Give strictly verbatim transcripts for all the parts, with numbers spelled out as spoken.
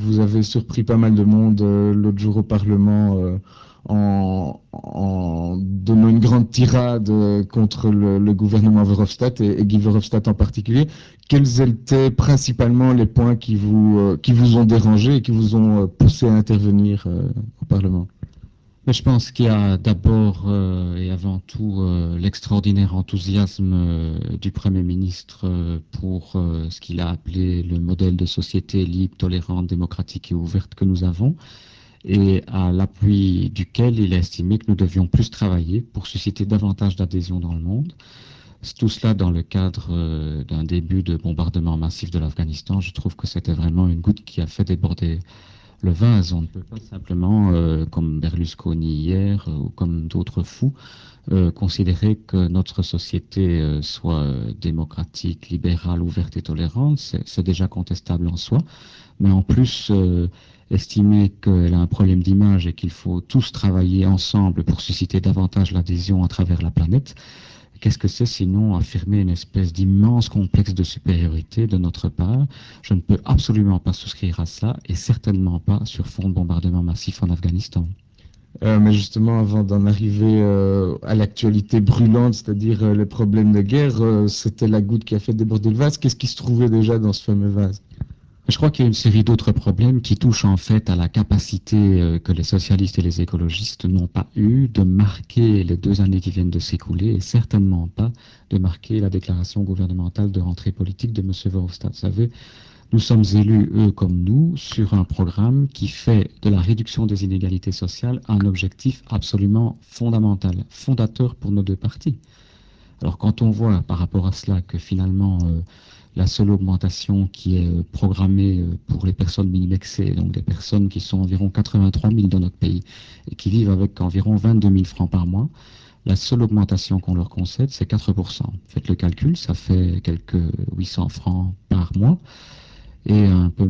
vous avez surpris pas mal de monde euh, l'autre jour au Parlement euh, en, en donnant une grande tirade euh, contre le, le gouvernement Verhofstadt et, et Guy Verhofstadt en particulier. Quels étaient principalement les points qui vous, euh, qui vous ont dérangé et qui vous ont euh, poussé à intervenir euh, au Parlement? Mais je pense qu'il y a d'abord euh, et avant tout euh, l'extraordinaire enthousiasme euh, du Premier ministre euh, pour euh, ce qu'il a appelé le modèle de société libre, tolérante, démocratique et ouverte que nous avons, et à l'appui duquel il a estimé que nous devions plus travailler pour susciter davantage d'adhésion dans le monde. Tout cela dans le cadre euh, d'un début de bombardement massif de l'Afghanistan. Je trouve que c'était vraiment une goutte qui a fait déborder le vase. On ne peut pas simplement, euh, comme Berlusconi hier euh, ou comme d'autres fous, euh, considérer que notre société euh, soit euh, démocratique, libérale, ouverte et tolérante. C'est, c'est déjà contestable en soi. Mais en plus, euh, estimer qu'elle a un problème d'image et qu'il faut tous travailler ensemble pour susciter davantage l'adhésion à travers la planète, qu'est-ce que c'est sinon affirmer une espèce d'immense complexe de supériorité de notre part? Je ne peux absolument pas souscrire à ça et certainement pas sur fond de bombardement massif en Afghanistan. Euh, mais justement, avant d'en arriver euh, à l'actualité brûlante, c'est-à-dire euh, les problèmes de guerre, euh, c'était la goutte qui a fait déborder le vase. Qu'est-ce qui se trouvait déjà dans ce fameux vase? Je crois qu'il y a une série d'autres problèmes qui touchent en fait à la capacité euh, que les socialistes et les écologistes n'ont pas eu de marquer les deux années qui viennent de s'écouler et certainement pas de marquer la déclaration gouvernementale de rentrée politique de M. Verhofstadt. Vous savez, nous sommes élus, eux comme nous, sur un programme qui fait de la réduction des inégalités sociales un objectif absolument fondamental, fondateur pour nos deux partis. Alors quand on voit par rapport à cela que finalement euh, la seule augmentation qui est euh, programmée euh, pour les personnes minimexées, donc des personnes qui sont environ quatre-vingt-trois mille dans notre pays et qui vivent avec environ vingt-deux mille francs par mois, la seule augmentation qu'on leur concède, c'est quatre pour cent. Faites le calcul, ça fait quelques huit cents francs par mois et un peu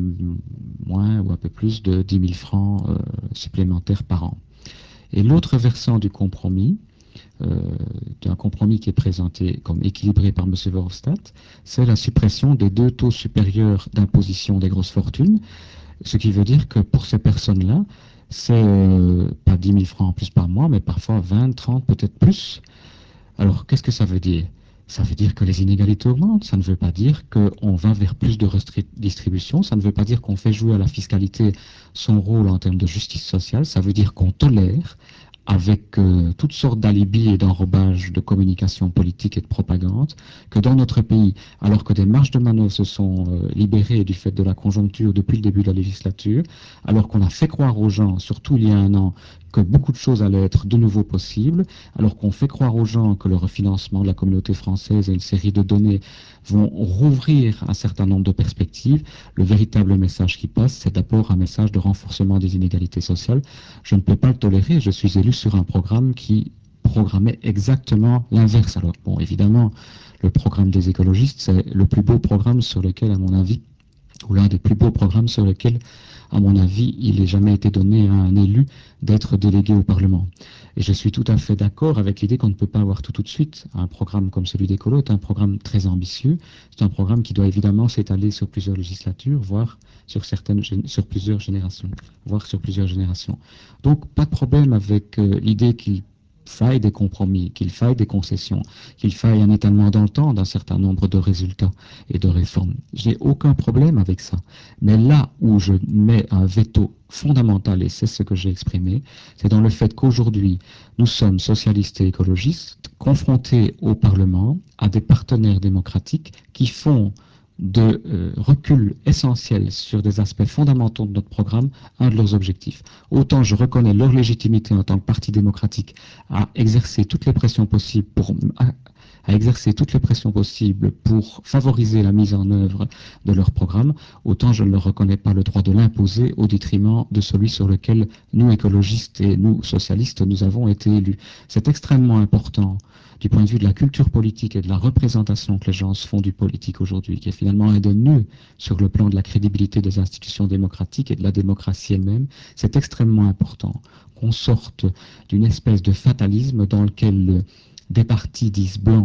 moins ou un peu plus de dix mille francs euh, supplémentaires par an. Et l'autre versant du compromis, euh, d'un compromis qui est présenté comme équilibré par M. Verhofstadt, c'est la suppression des deux taux supérieurs d'imposition des grosses fortunes, ce qui veut dire que pour ces personnes-là, c'est euh, pas dix mille francs en plus par mois, mais parfois vingt, trente, peut-être plus. Alors, qu'est-ce que ça veut dire? Ça veut dire que les inégalités augmentent. Ça ne veut pas dire qu'on va vers plus de redistribution. Ça ne veut pas dire qu'on fait jouer à la fiscalité son rôle en termes de justice sociale. Ça veut dire qu'on tolère avec euh, toutes sortes d'alibis et d'enrobages de communication politique et de propagande, que dans notre pays, alors que des marges de manœuvre se sont euh, libérées du fait de la conjoncture depuis le début de la législature, alors qu'on a fait croire aux gens, surtout il y a un an, que beaucoup de choses allaient être de nouveau possibles, alors qu'on fait croire aux gens que le refinancement de la communauté française et une série de données vont rouvrir un certain nombre de perspectives, le véritable message qui passe, c'est d'abord un message de renforcement des inégalités sociales. Je ne peux pas le tolérer, je suis élu sur un programme qui programmait exactement l'inverse. Alors, bon, évidemment, le programme des écologistes, c'est le plus beau programme sur lequel, à mon avis, ou l'un des plus beaux programmes sur lequel, à mon avis, il n'ait jamais été donné à un élu d'être délégué au Parlement. Et je suis tout à fait d'accord avec l'idée qu'on ne peut pas avoir tout tout de suite. Un programme comme celui d'Écolo est un programme très ambitieux. C'est un programme qui doit évidemment s'étaler sur plusieurs législatures, voire sur, certaines, sur plusieurs générations. Voire sur plusieurs générations. Donc, pas de problème avec euh, l'idée qu'il faille des compromis, qu'il faille des concessions, qu'il faille un étalement dans le temps d'un certain nombre de résultats et de réformes. J'ai aucun problème avec ça. Mais là où je mets un veto fondamental, et c'est ce que j'ai exprimé, c'est dans le fait qu'aujourd'hui, nous sommes socialistes et écologistes confrontés au Parlement à des partenaires démocratiques qui font de euh, recul essentiel sur des aspects fondamentaux de notre programme un de leurs objectifs. Autant je reconnais leur légitimité en tant que parti démocratique à exercer toutes les pressions possibles pour à, à exercer toutes les pressions possibles pour favoriser la mise en œuvre de leur programme, autant je ne leur reconnais pas le droit de l'imposer au détriment de celui sur lequel nous, écologistes et nous, socialistes, nous avons été élus. C'est extrêmement important du point de vue de la culture politique et de la représentation que les gens se font du politique aujourd'hui, qui est finalement un des nœuds sur le plan de la crédibilité des institutions démocratiques et de la démocratie elle-même, c'est extrêmement important qu'on sorte d'une espèce de fatalisme dans lequel des partis disent blancs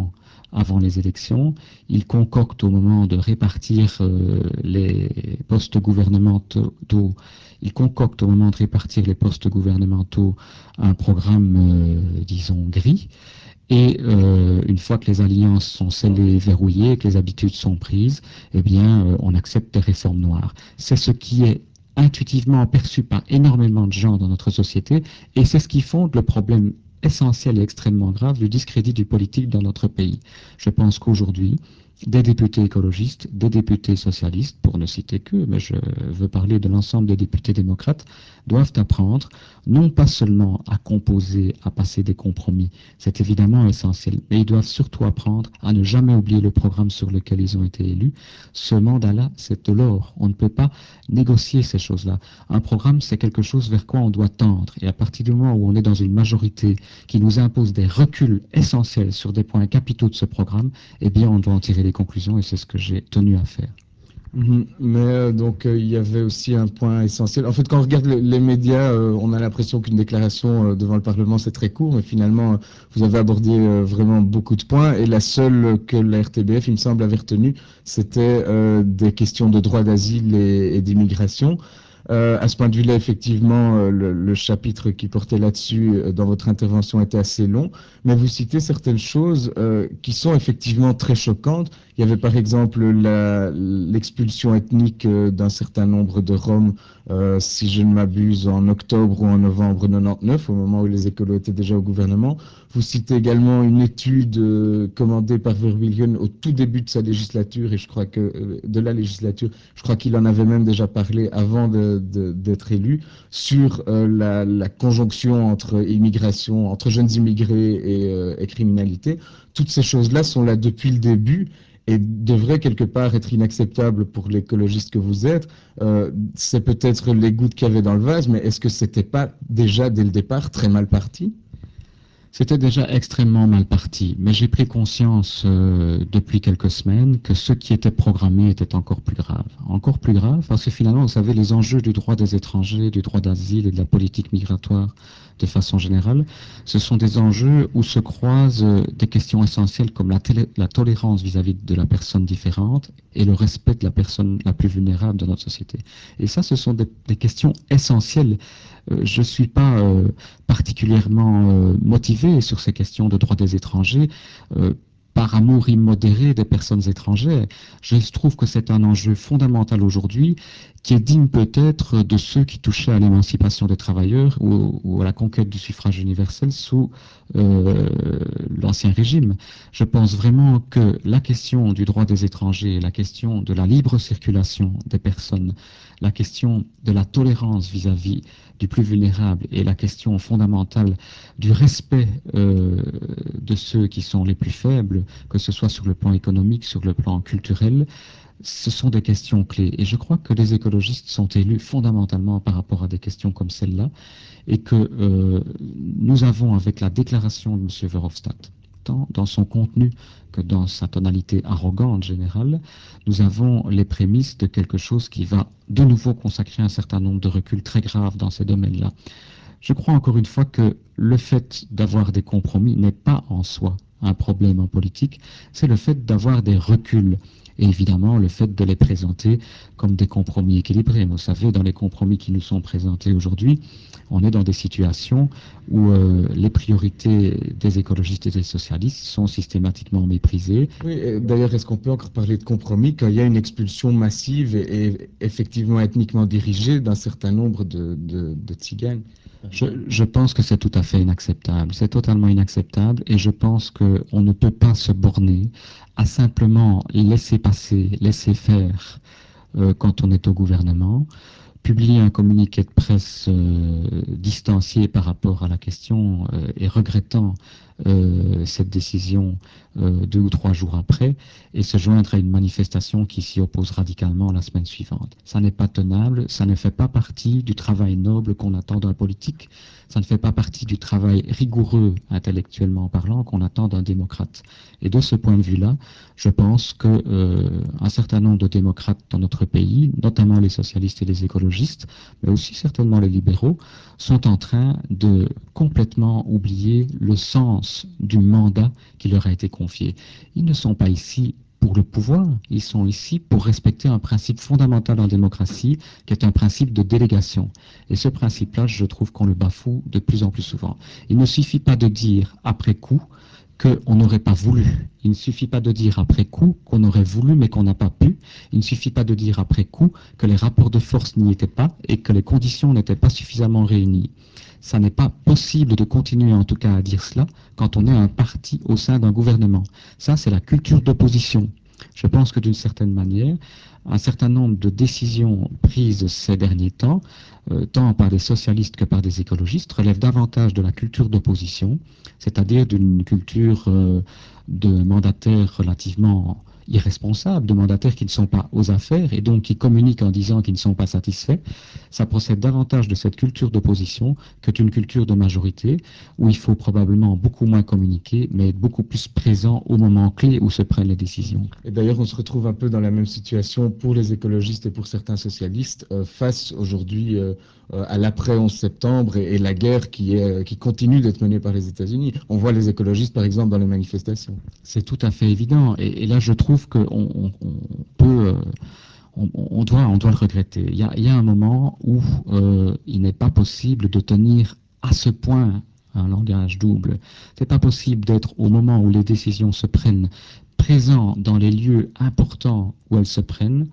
avant les élections. Ils concoctent au moment de répartir euh, les postes gouvernementaux, ils concoctent au moment de répartir les postes gouvernementaux un programme, euh, disons, gris. Et euh, une fois que les alliances sont scellées, verrouillées, que les habitudes sont prises, eh bien, euh, on accepte des réformes noires. C'est ce qui est intuitivement perçu par énormément de gens dans notre société, et c'est ce qui fonde le problème essentiel et extrêmement grave du discrédit du politique dans notre pays. Je pense qu'aujourd'hui, des députés écologistes, des députés socialistes, pour ne citer qu'eux, mais je veux parler de l'ensemble des députés démocrates, doivent apprendre non pas seulement à composer, à passer des compromis, c'est évidemment essentiel, mais ils doivent surtout apprendre à ne jamais oublier le programme sur lequel ils ont été élus. Ce mandat-là, c'est de l'or. On ne peut pas négocier ces choses-là. Un programme, c'est quelque chose vers quoi on doit tendre. Et à partir du moment où on est dans une majorité qui nous impose des reculs essentiels sur des points capitaux de ce programme, eh bien, on doit en tirer les conclusions et c'est ce que j'ai tenu à faire. Mhm. Mais euh, donc euh, il y avait aussi un point essentiel. En fait, quand on regarde les, les médias, euh, on a l'impression qu'une déclaration euh, devant le Parlement c'est très court, mais finalement euh, vous avez abordé euh, vraiment beaucoup de points. Et la seule que la R T B F, il me semble, avait retenue, c'était euh, des questions de droit d'asile et, et d'immigration. Euh, à ce point de vue-là, effectivement, euh, le, le chapitre qui portait là-dessus euh, dans votre intervention était assez long, mais vous citez certaines choses euh, qui sont effectivement très choquantes. Il y avait par exemple la- l'expulsion ethnique euh, d'un certain nombre de Roms, euh, si je ne m'abuse, en octobre ou en novembre quatre-vingt-dix-neuf, au moment où les écolos étaient déjà au gouvernement. Vous citez également une étude euh, commandée par Vermeulen au tout début de sa législature, et je crois que euh, de la législature, je crois qu'il en avait même déjà parlé avant de, de, d'être élu, sur euh, la, la, conjonction entre immigration, entre jeunes immigrés et, euh, et criminalité. Toutes ces choses-là sont là depuis le début et devrait quelque part être inacceptable pour l'écologiste que vous êtes. Euh, c'est peut-être les gouttes qu'il y avait dans le vase, mais est-ce que c'était pas déjà dès le départ très mal parti? C'était déjà extrêmement mal parti, mais j'ai pris conscience euh, depuis quelques semaines que ce qui était programmé était encore plus grave. Encore plus grave parce que finalement, vous savez, les enjeux du droit des étrangers, du droit d'asile et de la politique migratoire de façon générale, ce sont des enjeux où se croisent euh, des questions essentielles comme la, télé- la tolérance vis-à-vis de la personne différente et le respect de la personne la plus vulnérable de notre société. Et ça, ce sont des, des questions essentielles. Euh, je ne suis pas euh, particulièrement euh, motivé sur ces questions de droit des étrangers euh, par amour immodéré des personnes étrangères. Je trouve que c'est un enjeu fondamental aujourd'hui qui est digne peut-être de ceux qui touchaient à l'émancipation des travailleurs ou, ou à la conquête du suffrage universel sous euh, l'ancien régime. Je pense vraiment que la question du droit des étrangers, la question de la libre circulation des personnes, la question de la tolérance vis-à-vis du plus vulnérable et la question fondamentale du respect euh, de ceux qui sont les plus faibles, que ce soit sur le plan économique, sur le plan culturel, ce sont des questions clés. Et je crois que les écologistes sont élus fondamentalement par rapport à des questions comme celle-là et que euh, nous avons, avec la déclaration de M. Verhofstadt, tant dans son contenu que dans sa tonalité arrogante générale, nous avons les prémices de quelque chose qui va de nouveau consacrer un certain nombre de reculs très graves dans ces domaines-là. Je crois encore une fois que le fait d'avoir des compromis n'est pas en soi un problème en politique, c'est le fait d'avoir des reculs. Et évidemment, le fait de les présenter comme des compromis équilibrés. Vous savez, dans les compromis qui nous sont présentés aujourd'hui, on est dans des situations où euh, les priorités des écologistes et des socialistes sont systématiquement méprisées. Oui, d'ailleurs, est-ce qu'on peut encore parler de compromis quand il y a une expulsion massive et, et effectivement ethniquement dirigée d'un certain nombre de, de, de tziganes? Je, je, pense que c'est tout à fait inacceptable. C'est totalement inacceptable et je pense qu'on ne peut pas se borner à simplement laisser passer, laisser faire euh, quand on est au gouvernement, publier un communiqué de presse euh, distancié par rapport à la question euh, et regrettant euh, cette décision euh, deux ou trois jours après et se joindre à une manifestation qui s'y oppose radicalement la semaine suivante. Ça n'est pas tenable, ça ne fait pas partie du travail noble qu'on attend d'un politique, ça ne fait pas partie du travail rigoureux intellectuellement parlant qu'on attend d'un démocrate. Et de ce point de vue-là, je pense que euh, un certain nombre de démocrates dans notre pays, notamment les socialistes et les écologistes, mais aussi certainement les libéraux, sont en train de complètement oublier le sens sens du mandat qui leur a été confié. Ils ne sont pas ici pour le pouvoir, ils sont ici pour respecter un principe fondamental en démocratie, qui est un principe de délégation. Et ce principe-là, je trouve qu'on le bafoue de plus en plus souvent. Il ne suffit pas de dire après coup qu'on n'aurait pas voulu. Il ne suffit pas de dire après coup qu'on aurait voulu mais qu'on n'a pas pu. Il ne suffit pas de dire après coup que les rapports de force n'y étaient pas et que les conditions n'étaient pas suffisamment réunies. Ça n'est pas possible de continuer en tout cas à dire cela quand on est un parti au sein d'un gouvernement. Ça, c'est la culture d'opposition. Je pense que d'une certaine manière, un certain nombre de décisions prises ces derniers temps, euh, tant par des socialistes que par des écologistes, relèvent davantage de la culture d'opposition, c'est-à-dire d'une culture euh, de mandataires relativement irresponsables, de mandataires qui ne sont pas aux affaires et donc qui communiquent en disant qu'ils ne sont pas satisfaits. Ça procède davantage de cette culture d'opposition que d'une culture de majorité où il faut probablement beaucoup moins communiquer, mais être beaucoup plus présent au moment clé où se prennent les décisions. Et d'ailleurs, on se retrouve un peu dans la même situation pour les écologistes et pour certains socialistes euh, face aujourd'hui euh, euh, à l'après onze septembre et, et la guerre qui, est, euh, qui continue d'être menée par les États-Unis. On voit les écologistes, par exemple, dans les manifestations. C'est tout à fait évident. Et, et là, je trouve qu'on on, on peut... Euh, On, on, doit, on doit le regretter. Il y a, il y a un moment où euh, il n'est pas possible de tenir à ce point un langage double. C'est pas possible d'être au moment où les décisions se prennent présent dans les lieux importants où elles se prennent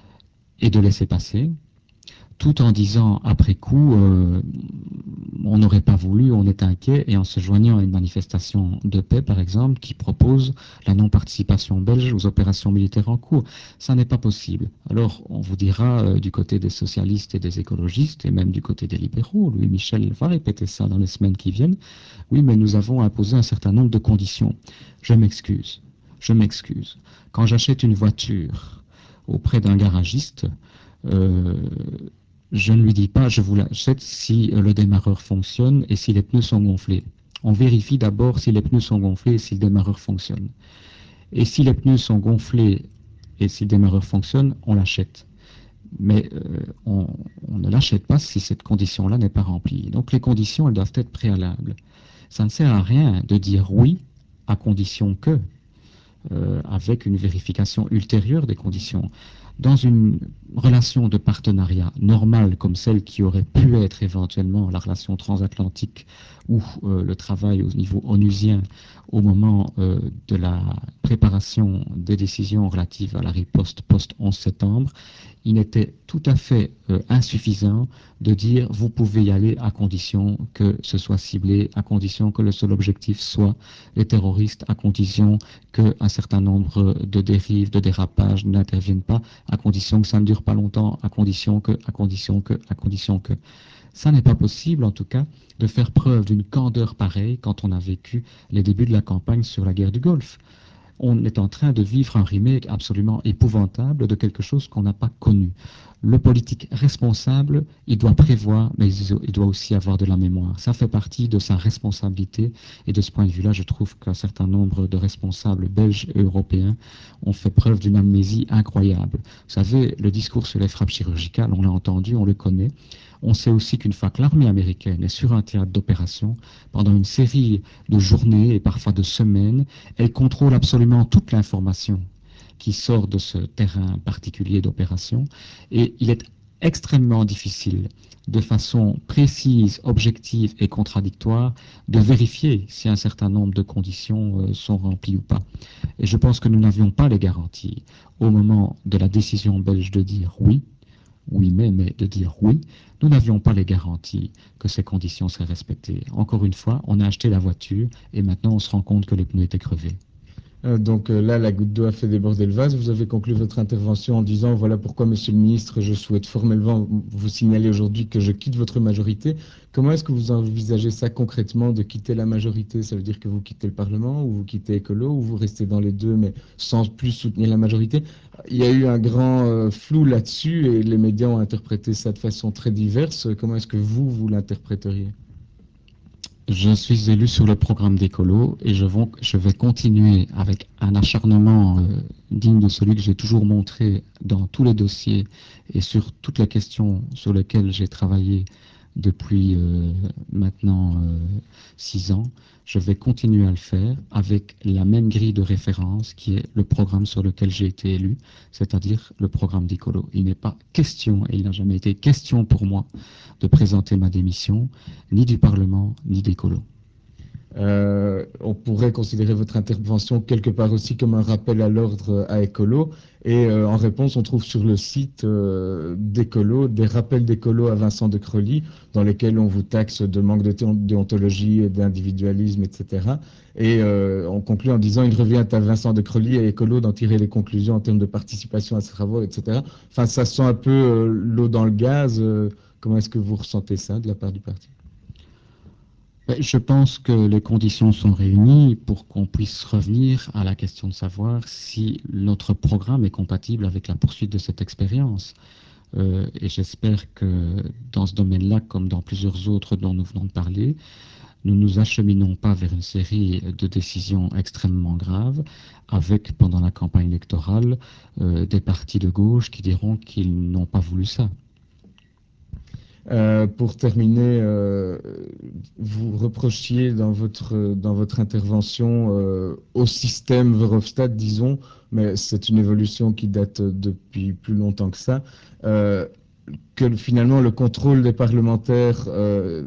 et de laisser passer, tout en disant après coup euh, on n'aurait pas voulu, on est inquiet, et en se joignant à une manifestation de paix, par exemple, qui propose la non-participation belge aux opérations militaires en cours. Ça n'est pas possible. Alors, on vous dira euh, du côté des socialistes et des écologistes, et même du côté des libéraux, Louis Michel va répéter ça dans les semaines qui viennent, oui, mais nous avons imposé un certain nombre de conditions. Je m'excuse. Je m'excuse. Quand j'achète une voiture auprès d'un garagiste, euh, je ne lui dis pas je vous l'achète si le démarreur fonctionne et si les pneus sont gonflés. On vérifie d'abord si les pneus sont gonflés et si le démarreur fonctionne. Et si les pneus sont gonflés et si le démarreur fonctionne, on l'achète. Mais euh, on, on ne l'achète pas si cette condition-là n'est pas remplie. Donc les conditions, elles doivent être préalables. Ça ne sert à rien de dire oui à condition que, euh, avec une vérification ultérieure des conditions. Dans une relation de partenariat normale comme celle qui aurait pu être éventuellement la relation transatlantique ou euh, le travail au niveau onusien au moment euh, de la préparation des décisions relatives à la riposte post-onze septembre, il était tout à fait euh, insuffisant de dire vous pouvez y aller à condition que ce soit ciblé, à condition que le seul objectif soit les terroristes, à condition qu'un certain nombre de dérives, de dérapages n'interviennent pas, à condition que ça ne dure pas longtemps, à condition que, à condition que, à condition que. Ça n'est pas possible, en tout cas, de faire preuve d'une candeur pareille quand on a vécu les débuts de la campagne sur la guerre du Golfe. On est en train de vivre un remake absolument épouvantable de quelque chose qu'on n'a pas connu. Le politique responsable, il doit prévoir, mais il doit aussi avoir de la mémoire. Ça fait partie de sa responsabilité. Et de ce point de vue-là, je trouve qu'un certain nombre de responsables belges et européens ont fait preuve d'une amnésie incroyable. Vous savez, le discours sur les frappes chirurgicales, on l'a entendu, on le connaît. On sait aussi qu'une fois que l'armée américaine est sur un théâtre d'opération, pendant une série de journées et parfois de semaines, elle contrôle absolument toute l'information qui sort de ce terrain particulier d'opération, et il est extrêmement difficile, de façon précise, objective et contradictoire, de vérifier si un certain nombre de conditions euh, sont remplies ou pas. Et je pense que nous n'avions pas les garanties au moment de la décision belge de dire oui, oui mais, mais de dire oui, nous n'avions pas les garanties que ces conditions seraient respectées. Encore une fois, on a acheté la voiture et maintenant on se rend compte que les pneus étaient crevés. Euh, donc euh, là, la goutte d'eau a fait déborder le vase. Vous avez conclu votre intervention en disant, voilà pourquoi, Monsieur le Ministre, je souhaite formellement vous signaler aujourd'hui que je quitte votre majorité. Comment est-ce que vous envisagez ça concrètement, de quitter la majorité? Ça veut dire que vous quittez le Parlement, ou vous quittez Écolo, ou vous restez dans les deux, mais sans plus soutenir la majorité? Il y a eu un grand euh, flou là-dessus et les médias ont interprété ça de façon très diverse. Comment est-ce que vous, vous l'interpréteriez? Je suis élu sur le programme d'écolo et je, vont, je vais continuer avec un acharnement euh, digne de celui que j'ai toujours montré dans tous les dossiers et sur toutes les questions sur lesquelles j'ai travaillé depuis euh, maintenant euh, six ans. Je vais continuer à le faire avec la même grille de référence qui est le programme sur lequel j'ai été élu, c'est-à-dire le programme d'Écolo. Il n'est pas question, et il n'a jamais été question pour moi, de présenter ma démission, ni du Parlement, ni d'Écolo. Euh, on pourrait considérer votre intervention quelque part aussi comme un rappel à l'ordre à Écolo. Et euh, en réponse, on trouve sur le site euh, d'Écolo des rappels d'Écolo à Vincent de Crolly, dans lesquels on vous taxe de manque de déontologie, d'individualisme, et cetera. Et euh, on conclut en disant il revient à Vincent de Crolly et Écolo d'en tirer les conclusions en termes de participation à ces travaux, et cetera. Enfin, ça sent un peu euh, l'eau dans le gaz. Euh, comment est-ce que vous ressentez ça de la part du parti? Je pense que les conditions sont réunies pour qu'on puisse revenir à la question de savoir si notre programme est compatible avec la poursuite de cette expérience. Euh, et j'espère que dans ce domaine-là, comme dans plusieurs autres dont nous venons de parler, nous ne nous acheminons pas vers une série de décisions extrêmement graves, avec, pendant la campagne électorale, euh, des partis de gauche qui diront qu'ils n'ont pas voulu ça. Euh, pour terminer, euh, vous reprochiez dans votre, dans votre intervention euh, au système Verhofstadt, disons, mais c'est une évolution qui date depuis plus longtemps que ça, euh, que finalement le contrôle des parlementaires, euh,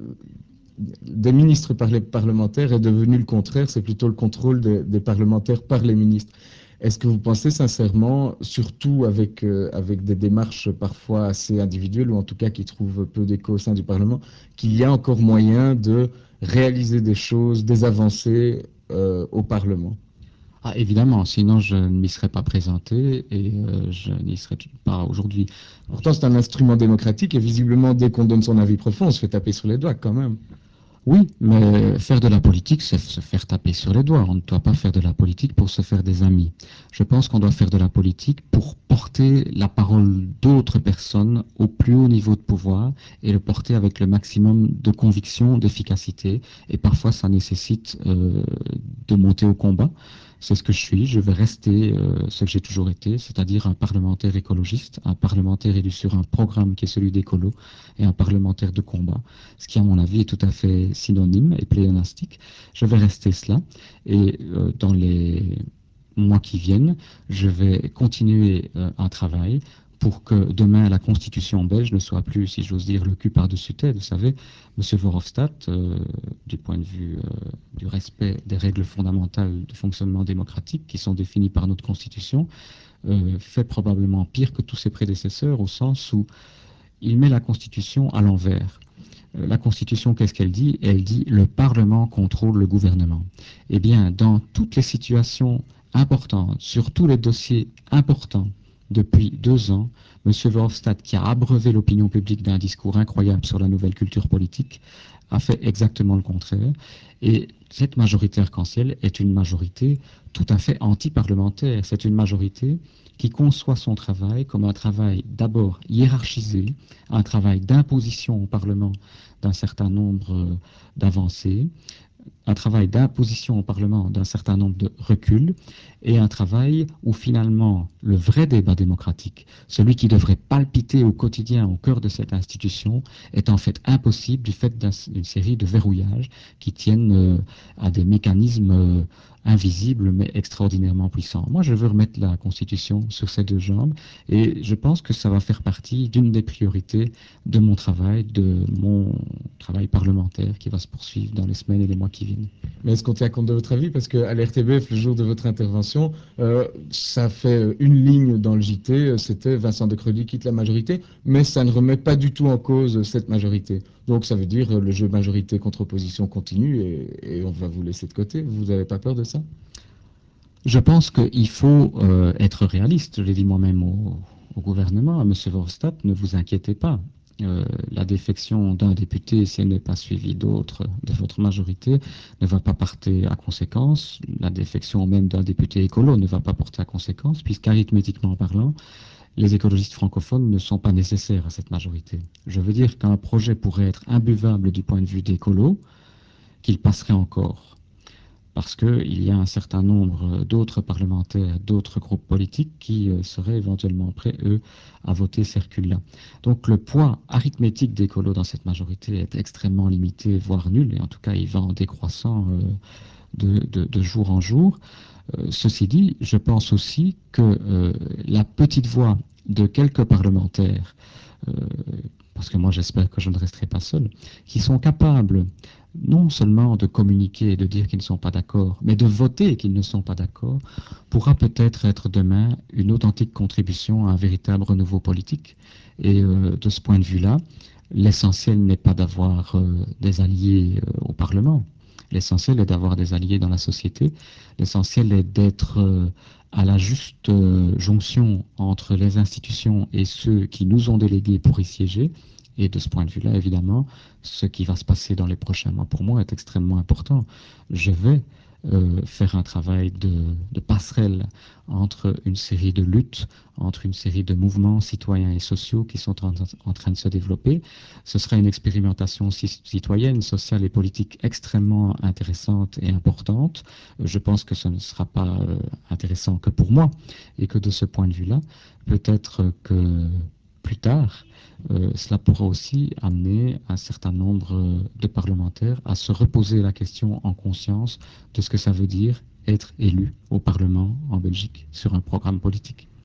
des ministres par les parlementaires est devenu le contraire, c'est plutôt le contrôle des, des parlementaires par les ministres. Est-ce que vous pensez sincèrement, surtout avec, euh, avec des démarches parfois assez individuelles, ou en tout cas qui trouvent peu d'écho au sein du Parlement, qu'il y a encore moyen de réaliser des choses, des avancées euh, au Parlement? Ah, évidemment, sinon je ne m'y serais pas présenté et euh, je n'y serais pas aujourd'hui. Pourtant, c'est un instrument démocratique et visiblement, dès qu'on donne son avis profond, on se fait taper sur les doigts quand même. Oui, mais faire de la politique, c'est se faire taper sur les doigts. On ne doit pas faire de la politique pour se faire des amis. Je pense qu'on doit faire de la politique pour porter la parole d'autres personnes au plus haut niveau de pouvoir et le porter avec le maximum de conviction, d'efficacité. Et parfois, ça nécessite euh, de monter au combat. C'est ce que je suis. Je vais rester euh, ce que j'ai toujours été, c'est-à-dire un parlementaire écologiste, un parlementaire élu sur un programme qui est celui d'écolo et un parlementaire de combat, ce qui, à mon avis, est tout à fait synonyme et pléonastique. Je vais rester cela et euh, dans les mois qui viennent, je vais continuer euh, un travail pour que demain la constitution belge ne soit plus, si j'ose dire, le cul par-dessus tête. Vous savez, M. Verhofstadt, euh, du point de vue euh, du respect des règles fondamentales de fonctionnement démocratique qui sont définies par notre constitution, euh, fait probablement pire que tous ses prédécesseurs au sens où il met la constitution à l'envers. La Constitution, qu'est-ce qu'elle dit? Elle dit le Parlement contrôle le gouvernement. Eh bien, dans toutes les situations importantes, sur tous les dossiers importants, depuis deux ans, M. Verhofstadt, qui a abreuvé l'opinion publique d'un discours incroyable sur la nouvelle culture politique, a fait exactement le contraire. Et cette majorité arc-en-ciel est une majorité tout à fait anti-parlementaire. C'est une majorité qui conçoit son travail comme un travail d'abord hiérarchisé, un travail d'imposition au Parlement d'un certain nombre euh, d'avancées, un travail d'imposition au Parlement d'un certain nombre de reculs et un travail où finalement le vrai débat démocratique, celui qui devrait palpiter au quotidien au cœur de cette institution, est en fait impossible du fait d'une série de verrouillages qui tiennent euh, à des mécanismes euh, invisibles mais extraordinairement puissants. Moi, je veux remettre la Constitution sur ses deux jambes et je pense que ça va faire partie d'une des priorités de mon travail, de mon travail parlementaire qui va se poursuivre dans les semaines et les mois qui viennent. Mais est-ce qu'on tient compte de votre avis? Parce qu'à l'R T B F, le jour de votre intervention, euh, ça fait une ligne dans le J T, c'était Vincent de Credy quitte la majorité, mais ça ne remet pas du tout en cause cette majorité. Donc ça veut dire le jeu majorité contre opposition continue et, et on va vous laisser de côté. Vous n'avez pas peur de ça? Je pense qu'il faut euh, être réaliste. Je l'ai dit moi-même au, au gouvernement, à M. Verhofstadt, ne vous inquiétez pas. Euh, la défection d'un député, si elle n'est pas suivie d'autres de votre majorité, ne va pas porter à conséquence. La défection même d'un député écolo ne va pas porter à conséquence, puisqu'arithmétiquement parlant, les écologistes francophones ne sont pas nécessaires à cette majorité. Je veux dire qu'un projet pourrait être imbuvable du point de vue d'écolo, qu'il passerait encore. parce qu'il y a un certain nombre d'autres parlementaires, d'autres groupes politiques qui euh, seraient éventuellement prêts, eux, à voter ces reculs-là. Donc le poids arithmétique des colos dans cette majorité est extrêmement limité, voire nul, et en tout cas il va en décroissant euh, de, de, de, jour en jour. Euh, ceci dit, je pense aussi que euh, la petite voix de quelques parlementaires, euh, parce que moi j'espère que je ne resterai pas seul, qui sont capables non seulement de communiquer et de dire qu'ils ne sont pas d'accord, mais de voter qu'ils ne sont pas d'accord, pourra peut-être être demain une authentique contribution à un véritable renouveau politique. Et euh, de ce point de vue-là, l'essentiel n'est pas d'avoir euh, des alliés euh, au Parlement. L'essentiel est d'avoir des alliés dans la société. L'essentiel est d'être euh, à la juste euh, jonction entre les institutions et ceux qui nous ont délégués pour y siéger. Et de ce point de vue-là, évidemment, ce qui va se passer dans les prochains mois pour moi est extrêmement important. Je vais euh, faire un travail de, de passerelle entre une série de luttes, entre une série de mouvements citoyens et sociaux qui sont en, en train de se développer. Ce sera une expérimentation citoyenne, sociale et politique extrêmement intéressante et importante. Je pense que ce ne sera pas euh, intéressant que pour moi et que de ce point de vue-là, peut-être que plus tard, euh, cela pourra aussi amener un certain nombre euh, de parlementaires à se reposer la question en conscience de ce que ça veut dire être élu au Parlement en Belgique sur un programme politique.